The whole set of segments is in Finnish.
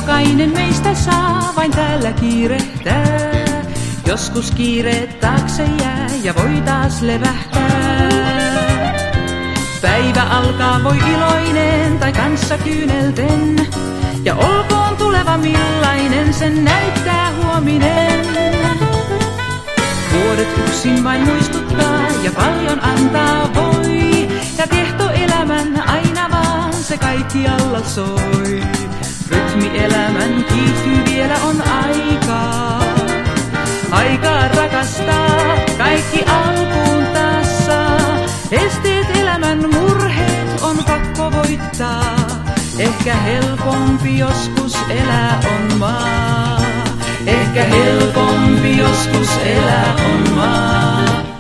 Jokainen meistä saa vain täällä kiirehtää. Joskus kiireet taakse jää ja voi taas levähtää. Päivä alkaa voi iloinen tai kanssa kyynelten. Ja olkoon tuleva millainen, sen näyttää huominen. Vuodet yksin vain muistuttaa ja paljon antaa voi. Ja tehto elämän aina vaan se kaikkialla soi. Rytmi elämän kiihtyy vielä on aikaa. Aikaa rakastaa, kaikki alkuun taas saa. Esteet elämän murheet on pakko voittaa. Ehkä helpompi joskus elää on maa. Ehkä helpompi joskus elää on maa.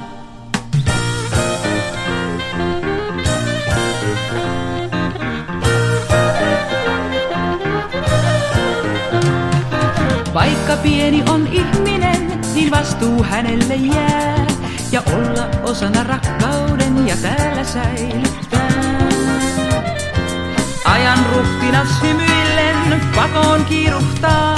Vaikka pieni on ihminen, niin vastuu hänelle jää. Ja olla osana rakkauden ja täällä säilyttää. Ajan ruhtinas hymyillen pakoon kiiruhtaa.